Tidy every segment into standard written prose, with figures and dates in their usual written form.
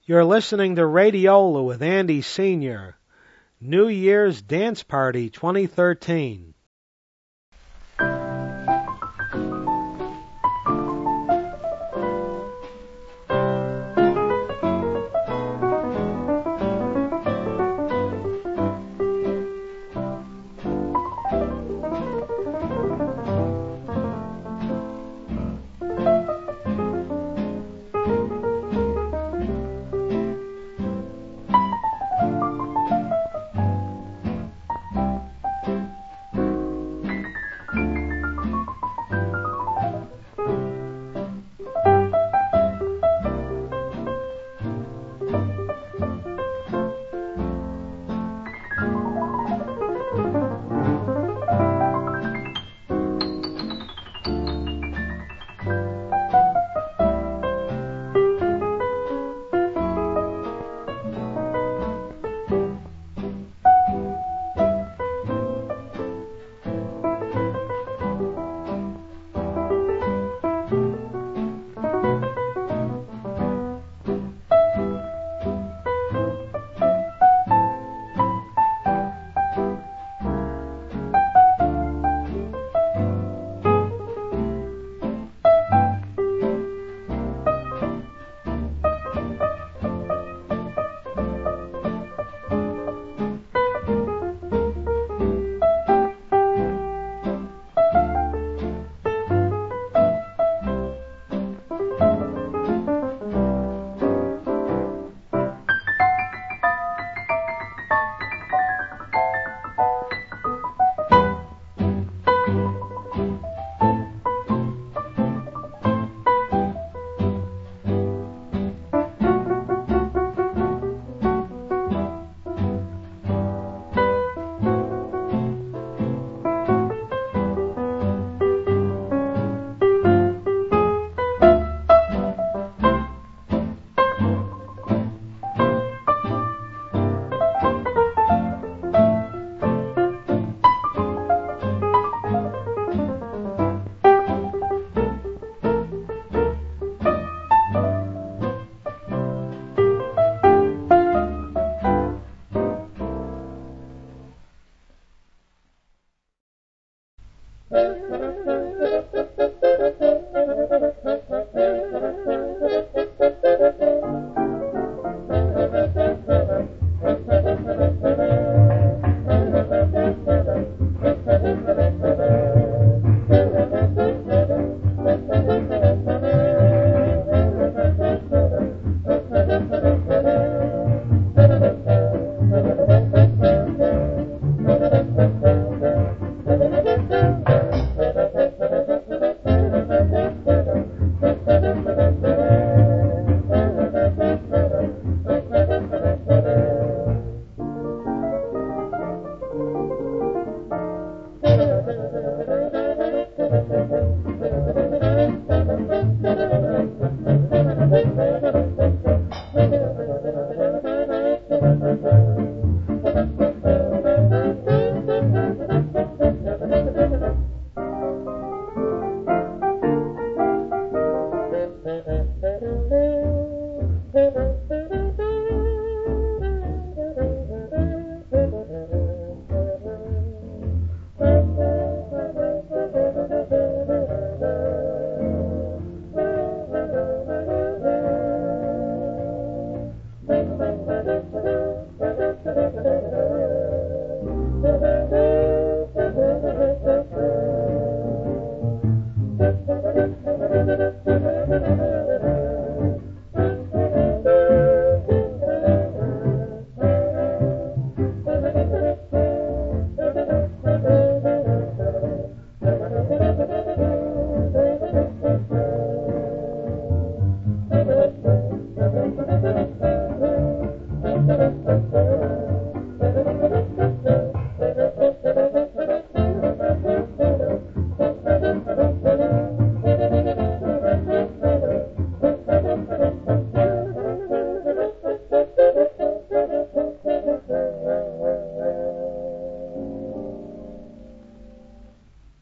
You're listening to Radiola with Andy Sr., New Year's Dance Party 2013.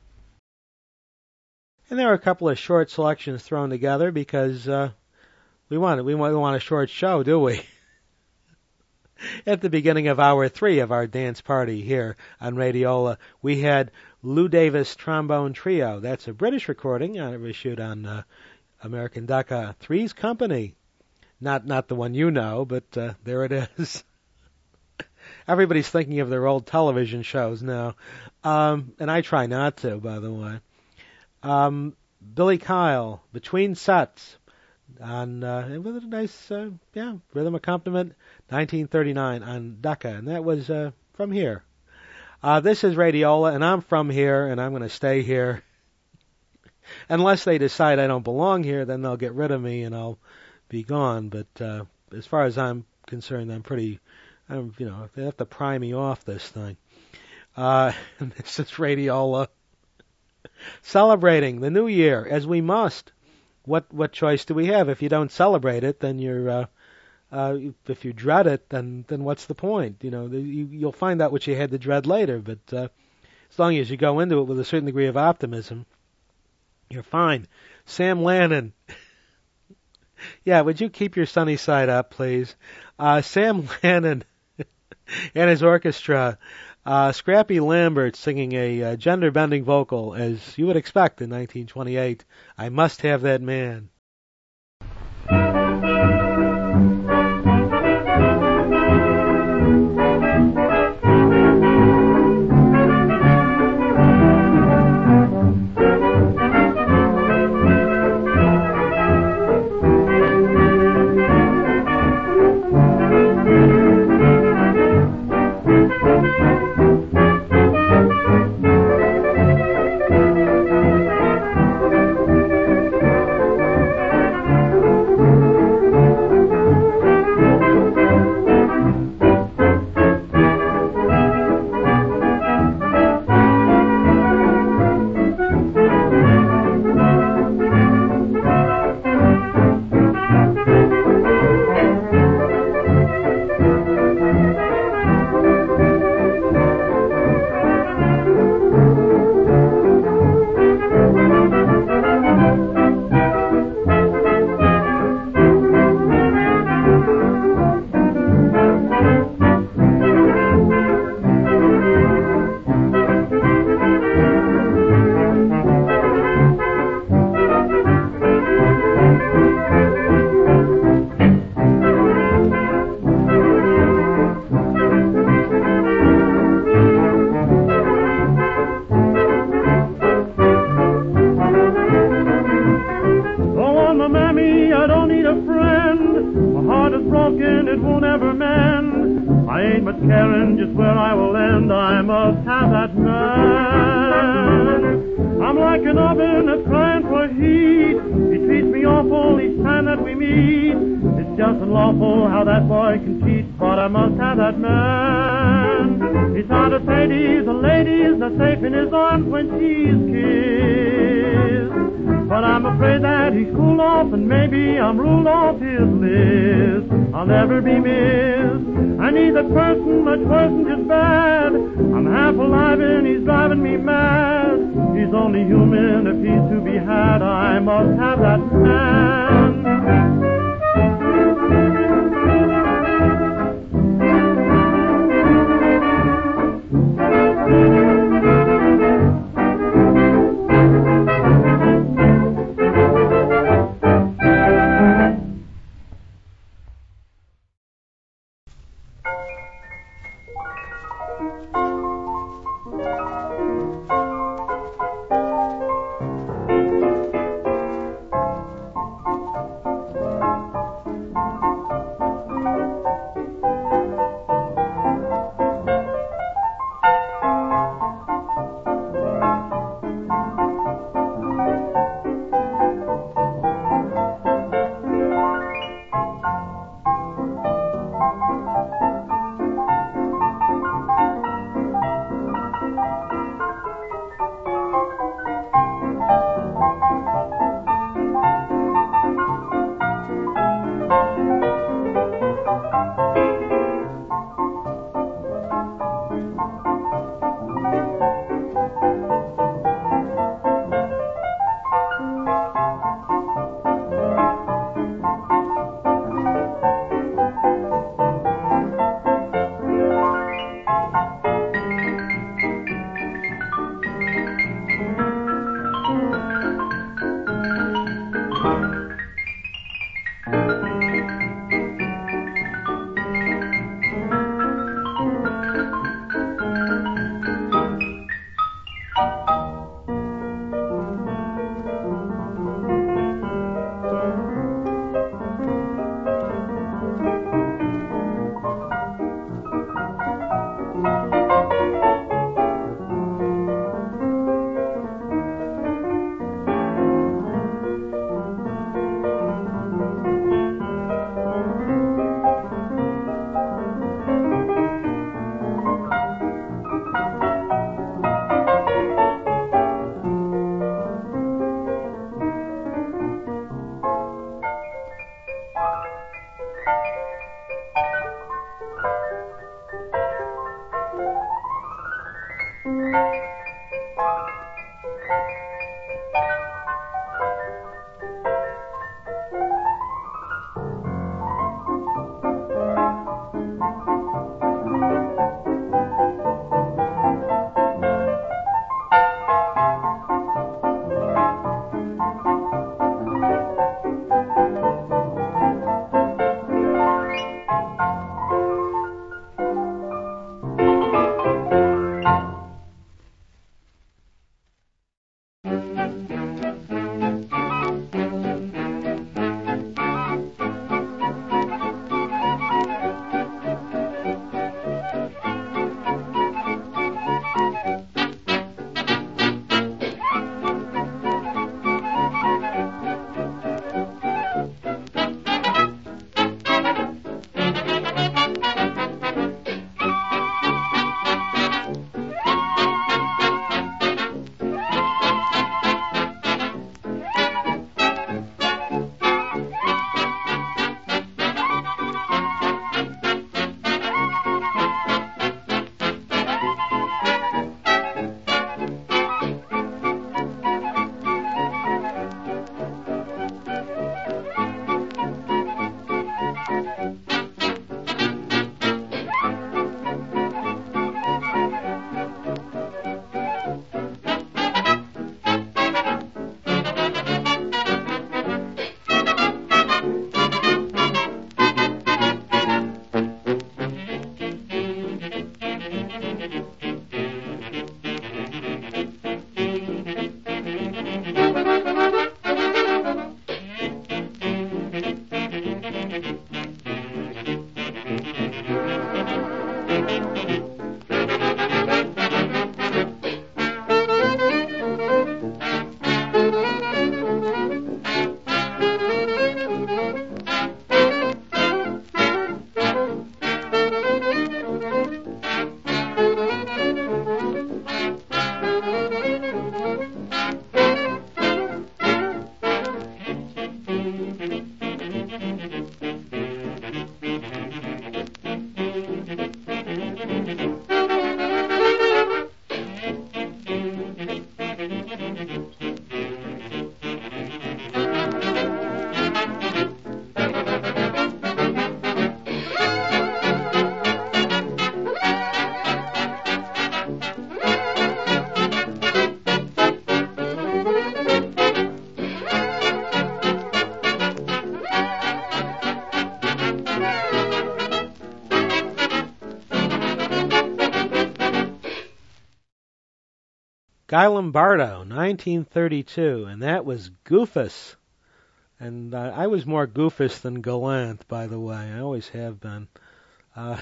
And there are a couple of short selections thrown together because we want a short show, do we? At the beginning of hour 3 of our dance party here on Radiola, we had Lou Davis Trombone Trio. That's a British recording. It was issued on American Decca Three's Company. Not the one you know, but there it is. Everybody's thinking of their old television shows now. And I try not to, by the way. Billy Kyle, Between Sets, on with a nice rhythm accompaniment, 1939 on Decca, and that was from here. This is Radiola, and I'm from here, and I'm going to stay here. Unless they decide I don't belong here, then they'll get rid of me and I'll be gone. But as far as I'm concerned, they have to pry me off this thing. And this is Radiola, celebrating the new year as we must. What choice do we have? If you don't celebrate it, then you're if you dread it, then what's the point? You'll find out what you had to dread later. But as long as you go into it with a certain degree of optimism, you're fine. Sam Lannon. Yeah, would you keep your sunny side up, please? Sam Lannon and his orchestra. Scrappy Lambert singing a gender-bending vocal, as you would expect in 1928. I Must Have That Man. Guy Lombardo, 1932, and that was Goofus. And I was more Goofus than Gallant, by the way. I always have been. Uh,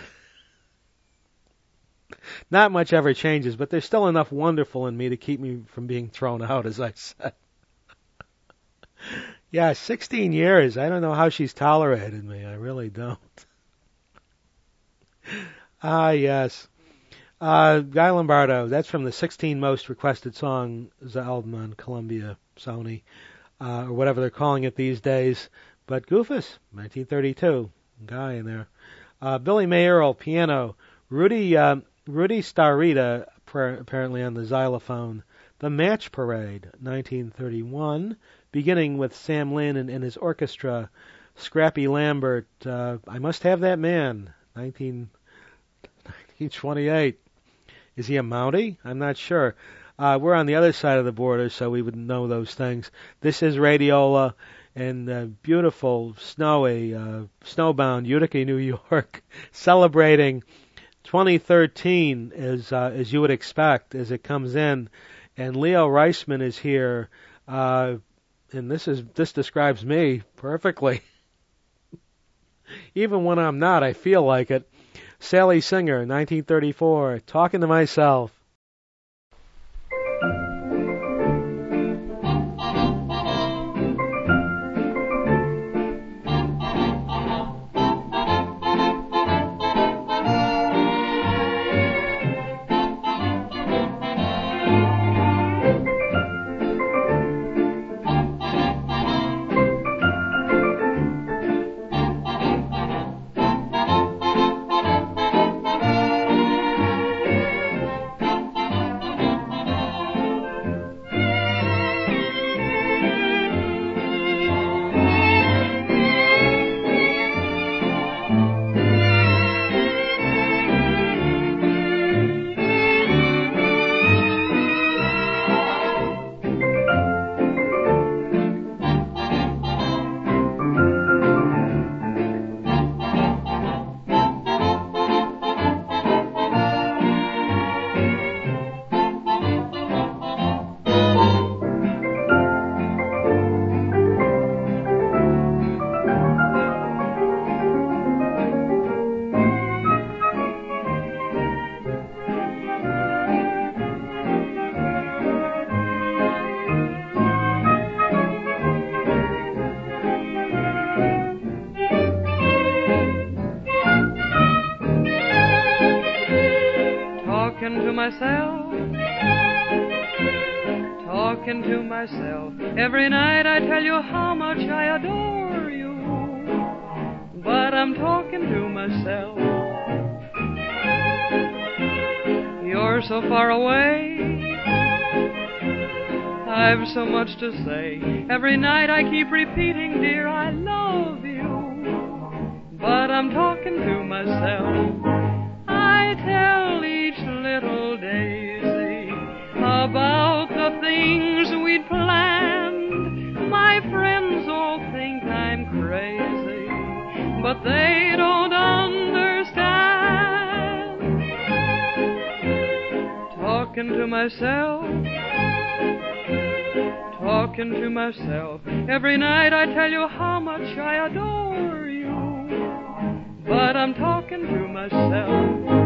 not much ever changes, but there's still enough wonderful in me to keep me from being thrown out, as I said. Yeah, 16 years. I don't know how she's tolerated me. I really don't. Yes. Guy Lombardo, that's from the 16 most requested songs album on Columbia, Sony, or whatever they're calling it these days. But Goofus, 1932, Guy in there. Billy Mayerl, piano. Rudy Starita, apparently on the xylophone. The Match Parade, 1931, beginning with Sam Lynn and his orchestra. Scrappy Lambert, I Must Have That Man, 1928. Is he a Mountie? I'm not sure. We're on the other side of the border, so we would know those things. This is Radiola in beautiful, snowy, snowbound Utica, New York, celebrating 2013 as you would expect as it comes in. And Leo Reisman is here, and this describes me perfectly. Even when I'm not, I feel like it. Sally Singer, 1934, Talking to Myself. Talking to myself. Every night I tell you how much I adore you. But I'm talking to myself. You're so far away. I've so much to say. Every night I keep repeating, dear, I love you. But I'm talking to myself. I tell each little daisy about the things we'd planned. My friends all think I'm crazy, but they don't understand. Talking to myself, talking to myself. Every night I tell you how much I adore you, but I'm talking to myself.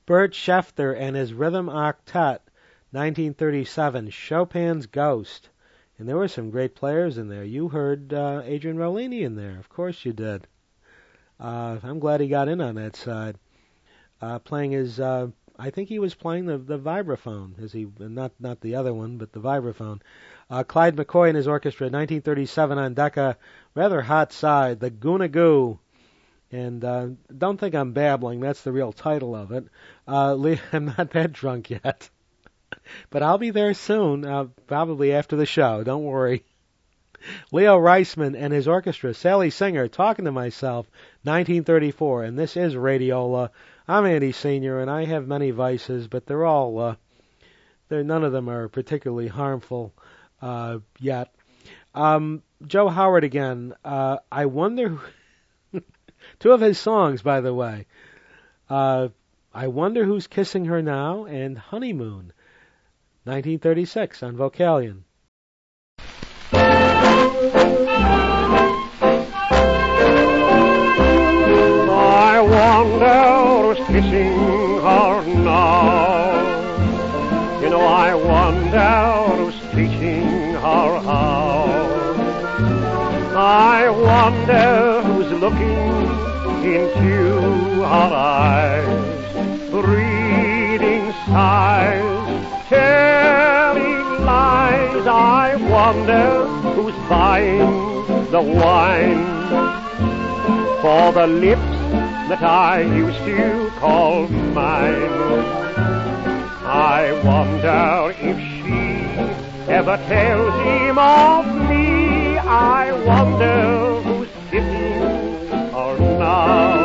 Bert Schefter and his Rhythm Octet, 1937, Chopin's Ghost. And there were some great players in there. You heard Adrian Rollini in there. Of course you did. I'm glad he got in on that side. Playing his, I think he was playing the vibraphone. Not the other one, but the vibraphone. Clyde McCoy and his orchestra, 1937 on Decca. Rather hot side, the Goo Goo. And don't think I'm babbling. That's the real title of it. I'm not that drunk yet. But I'll be there soon, probably after the show. Don't worry. Leo Reisman and his orchestra, Sally Singer, Talking to Myself, 1934. And this is Radiola. I'm Andy Sr., and I have many vices, but they're all, none of them are particularly harmful yet. Joe Howard again. I wonder... Two of his songs, by the way. I Wonder Who's Kissing Her Now and Honeymoon, 1936 on Vocalion. I wonder who's kissing her now. You know, I wonder who's teaching her how. I wonder who's looking into her eyes, reading sighs, telling lies. I wonder who's buying the wine for the lips that I used to call mine. I wonder if she ever tells him of me. I wonder who's kissing her now.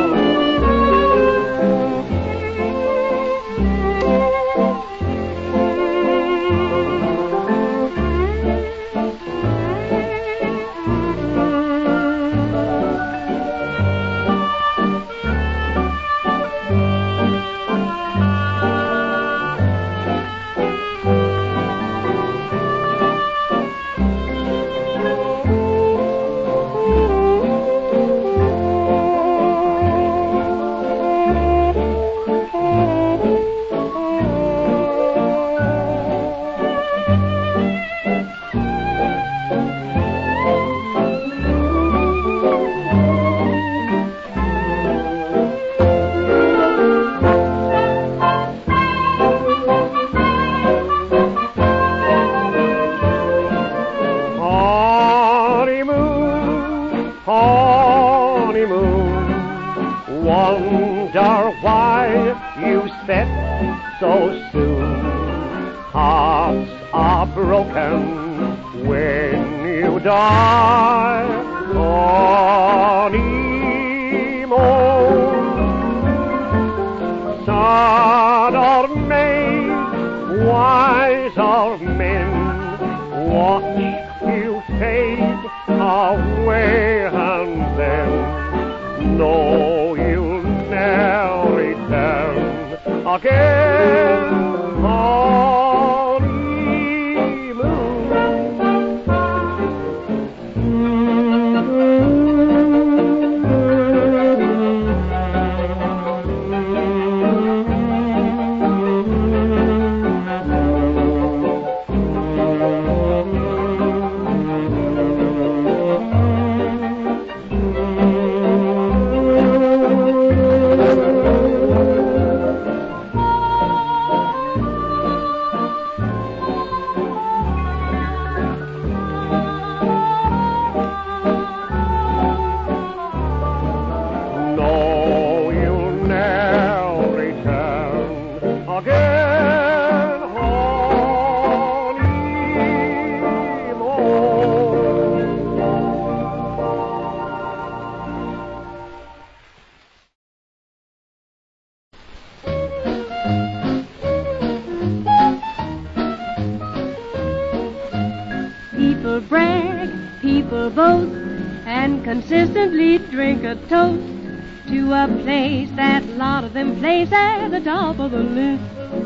Consistently drink a toast to a place that a lot of them place at the top of the list.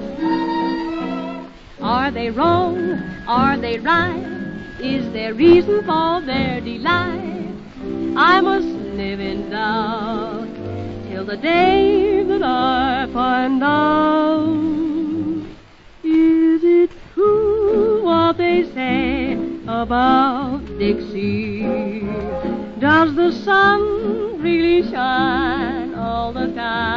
Are they wrong? Are they right? Is there reason for their delight? I must live in doubt till the day that I find out. Is it true what they say about Dixie? Does the sun really shine all the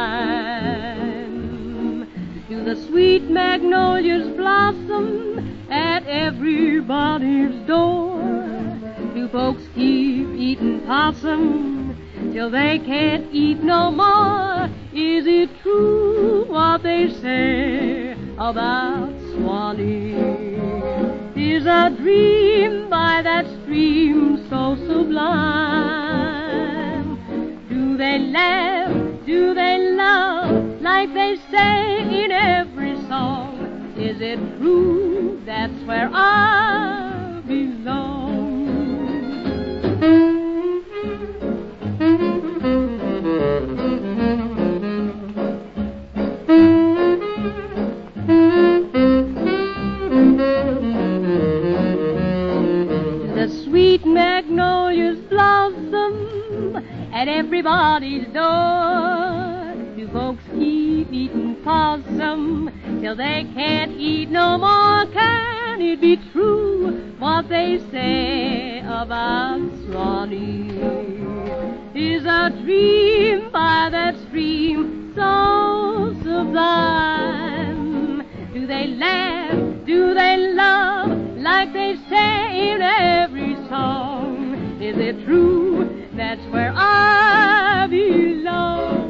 time? Do the sweet magnolias blossom at everybody's door? Do folks keep eating possum till they can't eat no more? Is it true what they say about Swanee? Is a dream by that stream so sublime? Do they laugh, do they love, like they say in every song? Is it true that's where I belong? The sweet magnolias blossom at everybody's door. Do folks keep eating possum till they can't eat no more? Can it be true what they say about Swanee? Is a dream by that stream so sublime? Do they laugh, do they love, like they say in every song? Is it true that's where I belong?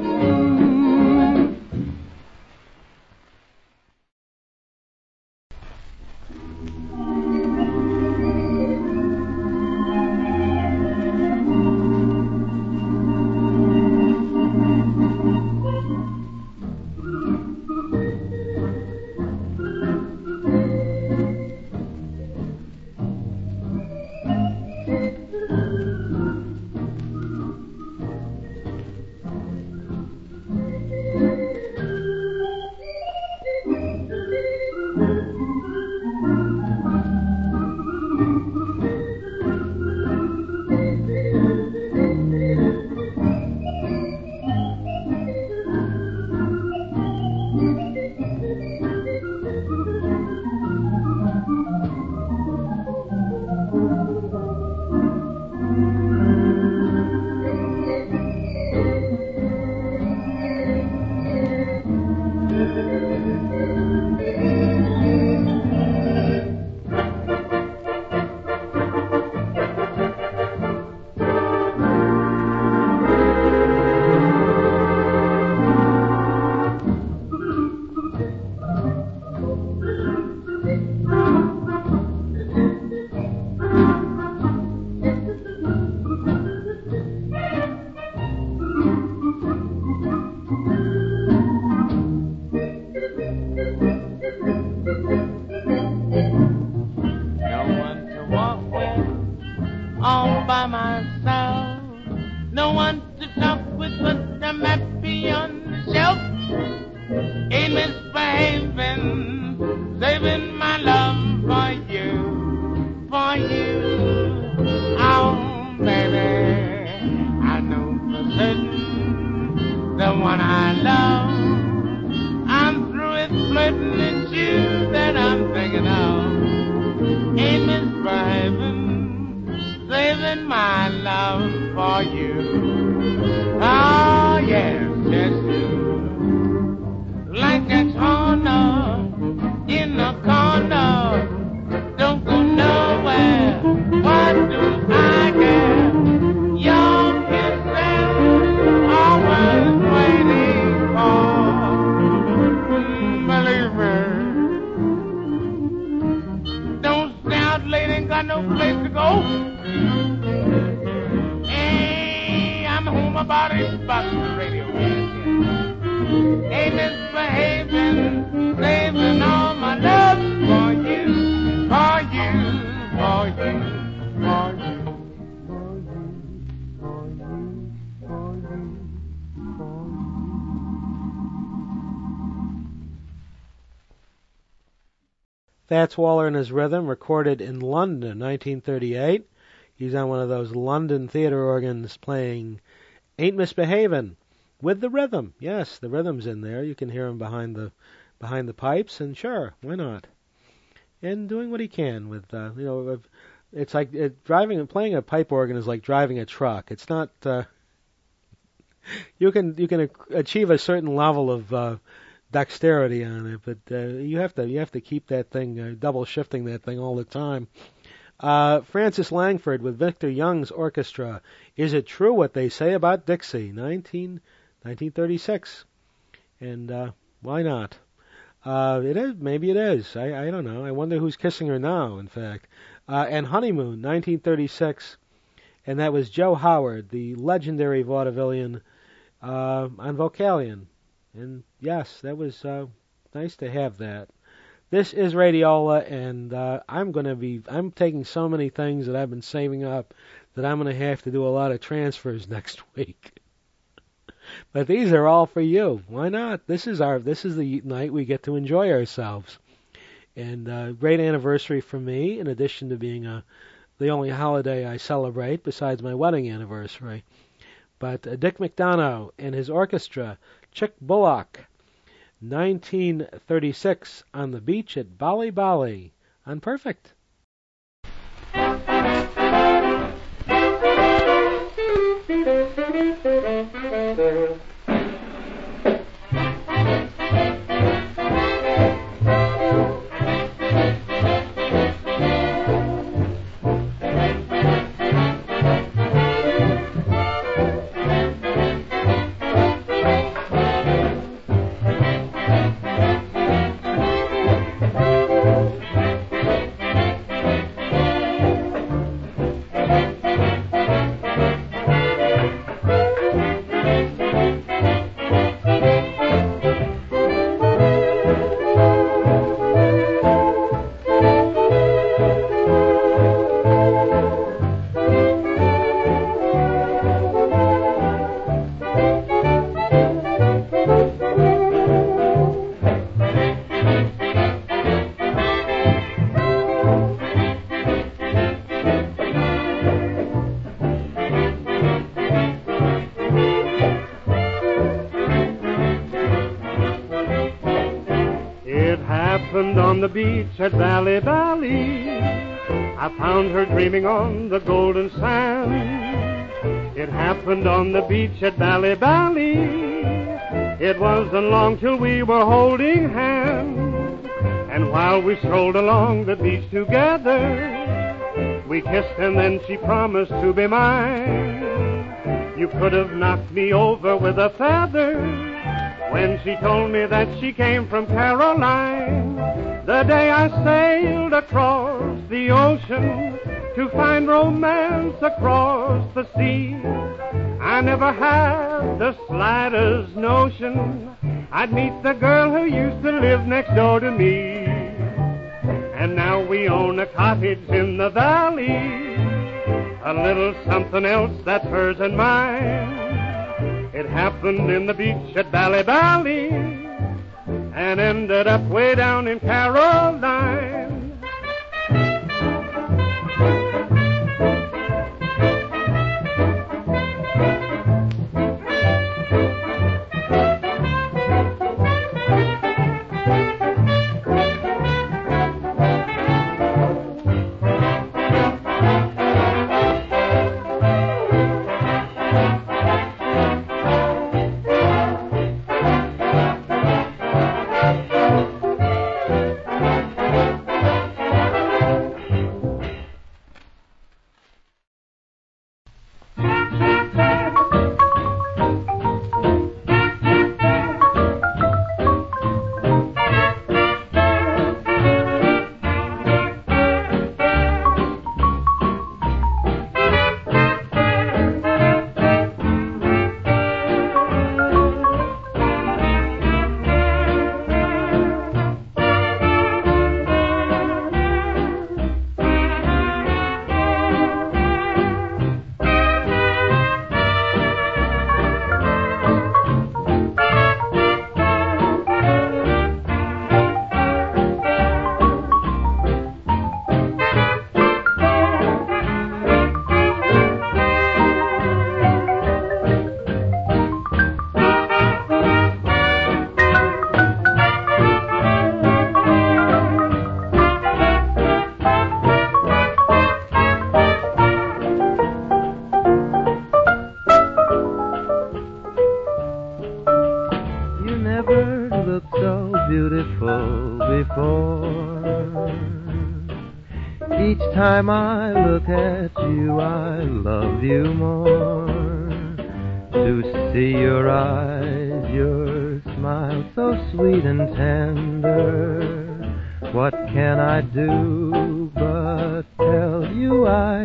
Fats Waller and His Rhythm, recorded in London in 1938. He's on one of those London theater organs playing Ain't Misbehavin'. with the rhythm. Yes, the rhythm's in there. You can hear him behind the pipes, and sure, why not? And doing what he can with it's like driving and playing a pipe organ is like driving a truck. It's not you can achieve a certain level of dexterity on it, but you have to keep that thing double shifting that thing all the time. Francis Langford with Victor Young's orchestra. Is it true what they say about Dixie? 1936. And why not? It is. Maybe it is. I don't know. I wonder who's kissing her now, in fact. And Honeymoon, 1936. And that was Joe Howard, the legendary vaudevillian on Vocalion. And yes, that was nice to have that. This is Radiola, and I'm taking so many things that I've been saving up that I'm going to have to do a lot of transfers next week. But these are all for you. Why not? This is the night we get to enjoy ourselves. And great anniversary for me, in addition to being the only holiday I celebrate besides my wedding anniversary. But Dick McDonough and his orchestra, Chick Bullock, 1936, on the beach at Bali Bali on Perfect. On the beach at Bali Bali, I found her dreaming on the golden sand. It happened on the beach at Bali Bali. It wasn't long till we were holding hands. And while we strolled along the beach together, we kissed and then she promised to be mine. You could have knocked me over with a feather when she told me that she came from Caroline. The day I sailed across the ocean to find romance across the sea, I never had the slightest notion I'd meet the girl who used to live next door to me. And now we own a cottage in the valley, a little something else that's hers and mine. It happened in the beach at Bali Bali and ended up way down in Caroline. time I look at you, I love you more. To see your eyes, your smile so sweet and tender, what can I do but tell you I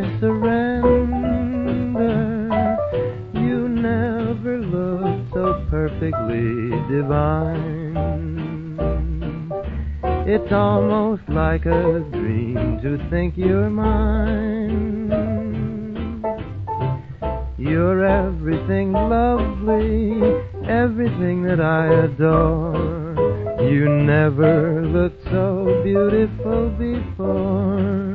surrender? You never looked so perfectly divine. It's almost like a dream to think you're mine. You're everything lovely, everything that I adore. You never looked so beautiful before.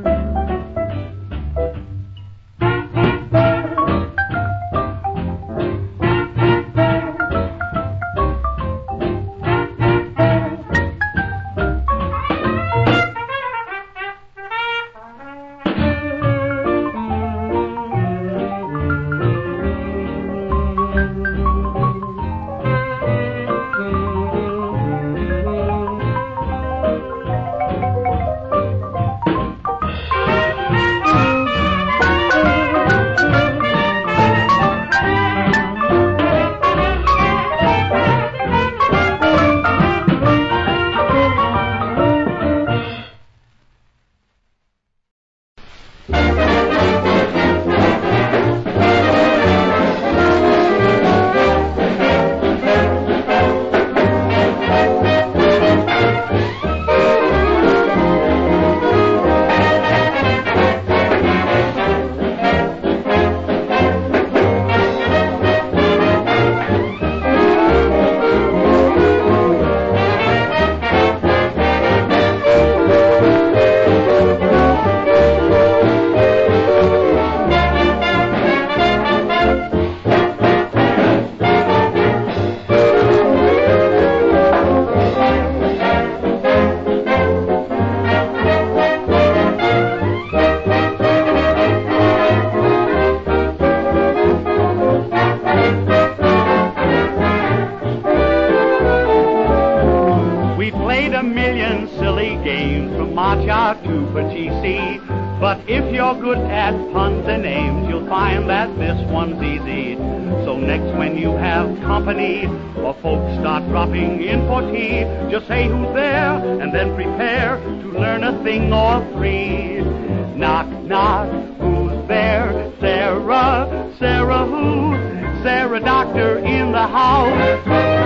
Just say who's there, and then prepare to learn a thing or three. Knock, knock, who's there? Sarah, Sarah who? Sarah doctor in the house.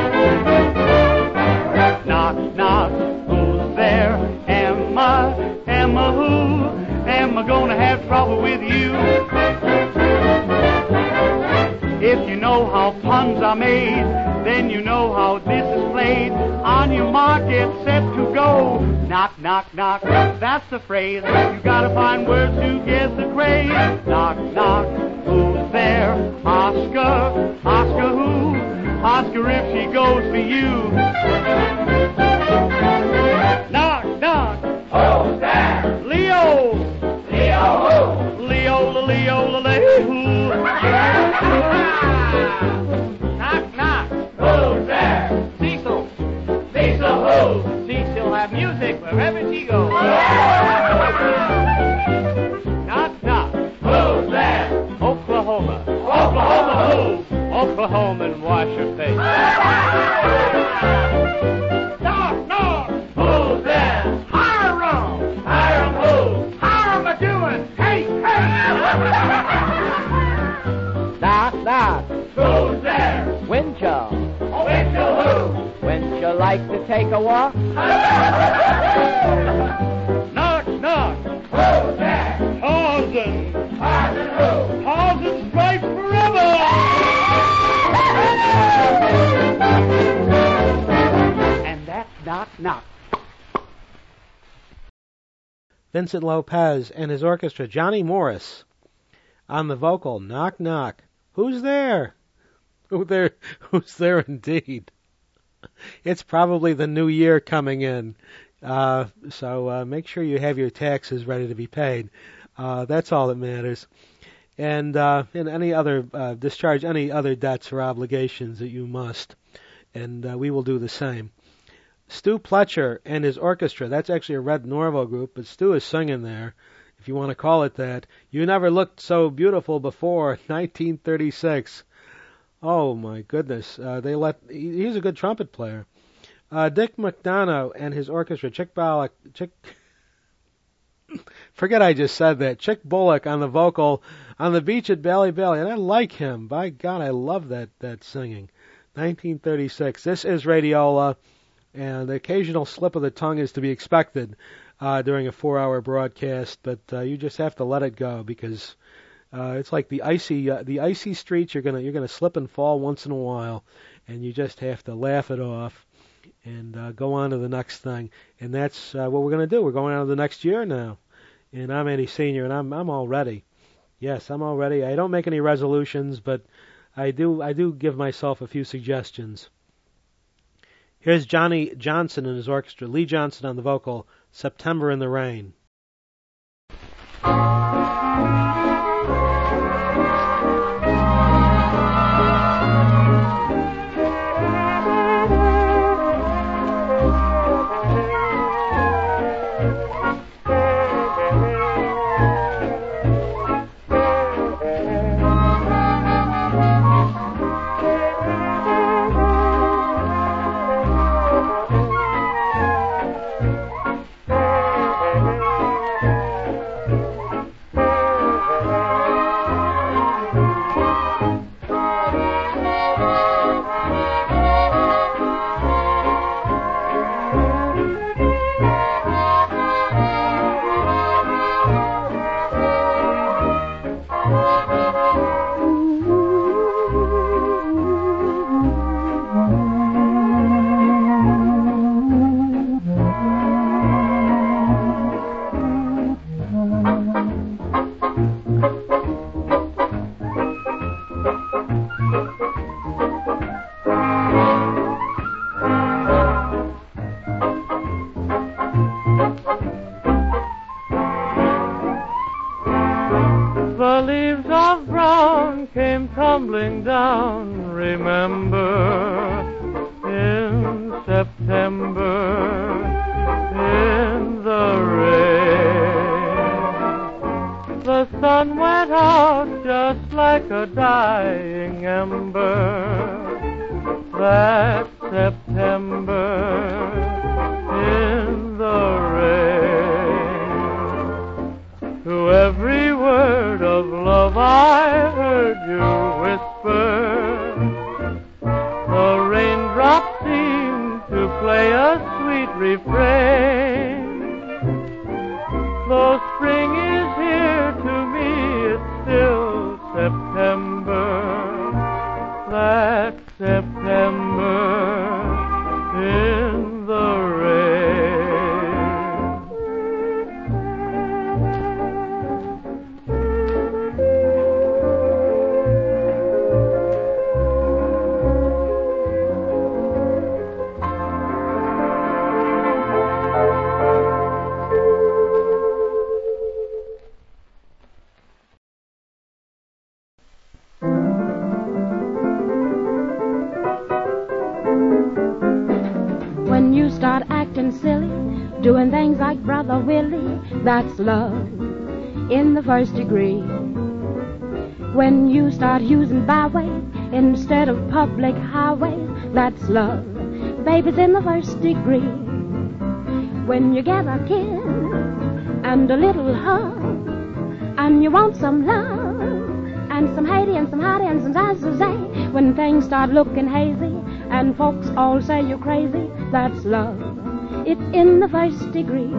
Knock, knock, who's there? Emma, Emma who? Emma gonna have trouble with you. If you know how puns are made, then you know how this is played. On your mark, get set to go. Knock, knock, knock, that's the phrase. You gotta find words to get the craze. Knock, knock, who's there? Oscar, Oscar who? Oscar if she goes for you. Knock, knock, who's there? Leo, Leo who? Leo, Leo, Leo who? Knock, knock, who's there? Cecil, Cecil who? Cecil have music wherever she goes. Knock, knock, who's there? Oklahoma, Oklahoma who? Oklahoma and wash your face. Knock, knock, who's there? Hiram, Hiram who? Hiram a doing? Hey, hey. Knock, knock, who's there? Winchell, Winchell who? Winchell like to take a walk? Knock, knock, who's there? Tarzan, Tarzan who? Tarzan strikes forever! And that's knock, knock. Vincent Lopez and his orchestra, Johnny Morris on the vocal, knock, knock. Who's there? Who's there indeed? It's probably the new year coming in, so make sure you have your taxes ready to be paid. That's all that matters. And any other discharge any other debts or obligations that you must, and we will do the same. Stu Pletcher and his orchestra. That's actually a Red Norvo group, but Stu is singing there. if you want to call it that. You Never Looked So Beautiful Before, 1936. Oh my goodness! He's a good trumpet player. Dick McDonough and his orchestra. Forget I just said that. Chick Bullock on the vocal on the beach at Bali Bali, and I like him. By God, I love that singing. 1936. This is Radiola, and the occasional slip of the tongue is to be expected during a 4-hour broadcast, but you just have to let it go because it's like the icy streets. You're gonna slip and fall once in a while, and you just have to laugh it off and go on to the next thing. And that's what we're gonna do. We're going on to the next year now, and I'm Eddie Senior, and I'm all ready. Yes, I'm all ready. I don't make any resolutions, but I do give myself a few suggestions. Here's Johnny Johnson and his orchestra. Lee Johnson on the vocal. September in the Rain. That's love in the first degree. When you start using byways instead of public highways, that's love. Baby's in the first degree. When you get a kiss and a little hug, and you want some love, and some Haiti and some Hattie and some Zazuzay, when things start looking hazy and folks all say you're crazy, that's love. It's in the first degree.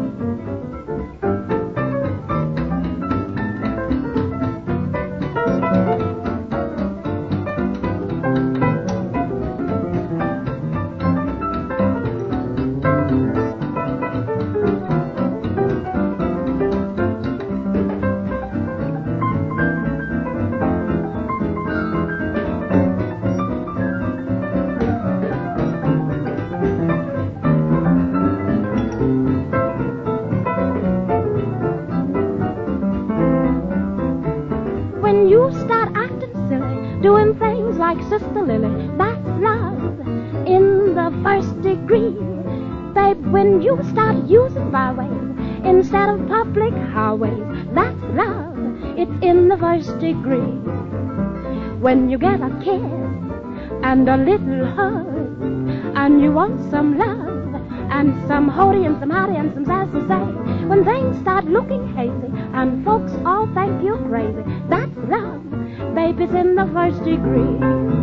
Sister Lily, that's love in the first degree. Babe, when you start using byways instead of public highways, That's love, it's in the first degree. When you get a kiss and a little hug, and you want some love, and some hoity and some howdy and some sassy say, when things start looking hazy, and folks all think you crazy, that's love, baby's in the first degree.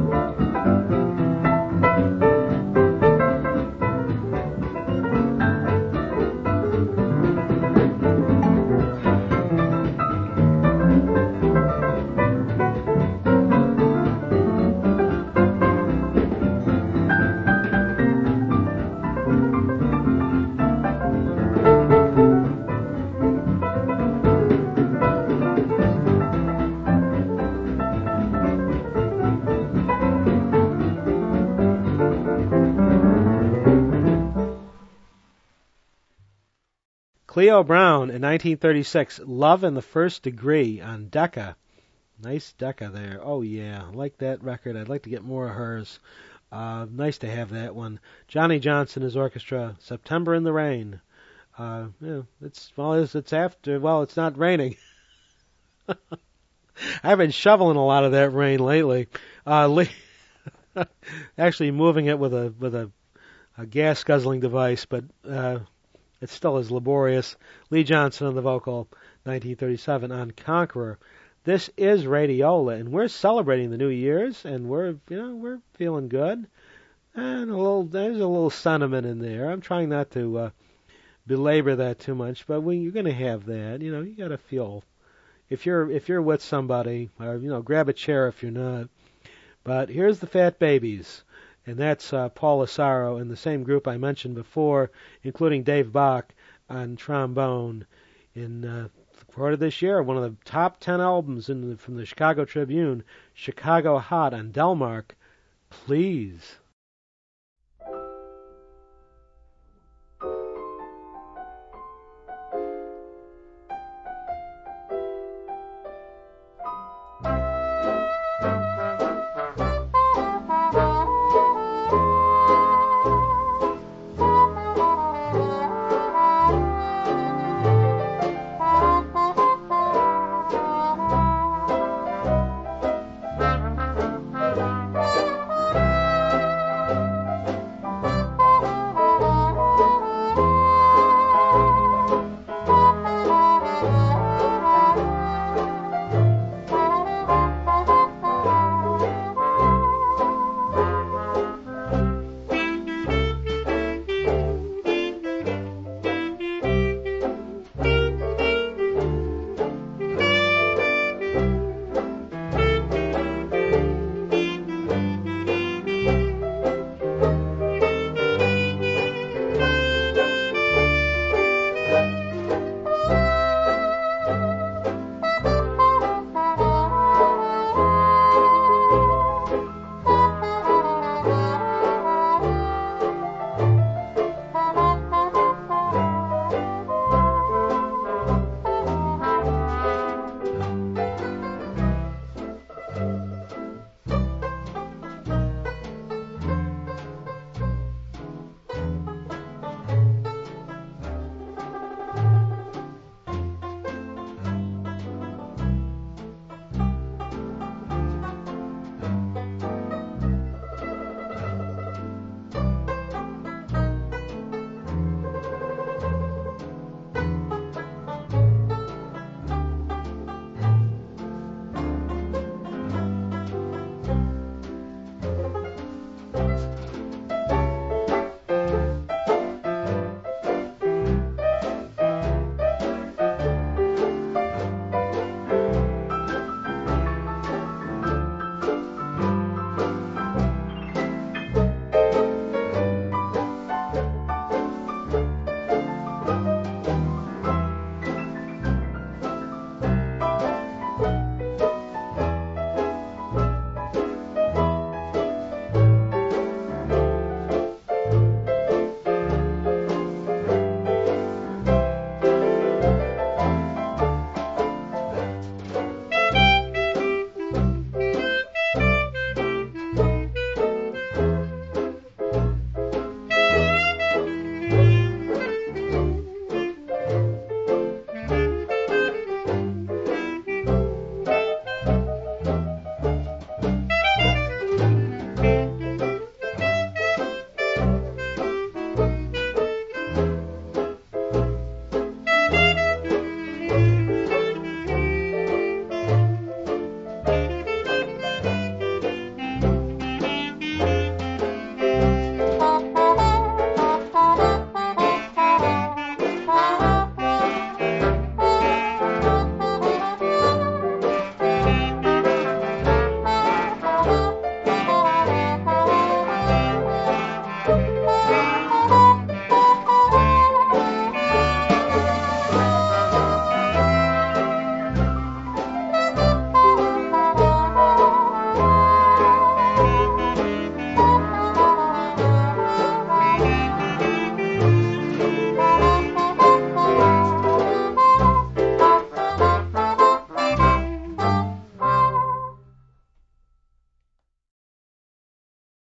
Cleo Brown in 1936, Love in the First Degree on Decca. Nice Decca there. Oh yeah, I like that record. I'd like to get more of hers. Nice to have that one. Johnny Johnson, his orchestra, September in the Rain. It's not raining. I've been shoveling a lot of that rain lately. Actually moving it with a gas guzzling device, but it still is laborious. Lee Johnson on the vocal, 1937 on Conqueror. This is Radiola, and we're celebrating the New Year's, and we're feeling good. And there's a little sentiment in there. I'm trying not to belabor that too much, but when you're going to have that, you got to feel. If you're with somebody, or grab a chair if you're not. But here's the Fat Babies. And that's Paul Asaro and the same group I mentioned before, including Dave Bach on trombone. Recorded this year, one of the top 10 albums from the Chicago Tribune, Chicago Hot on Delmark. Please.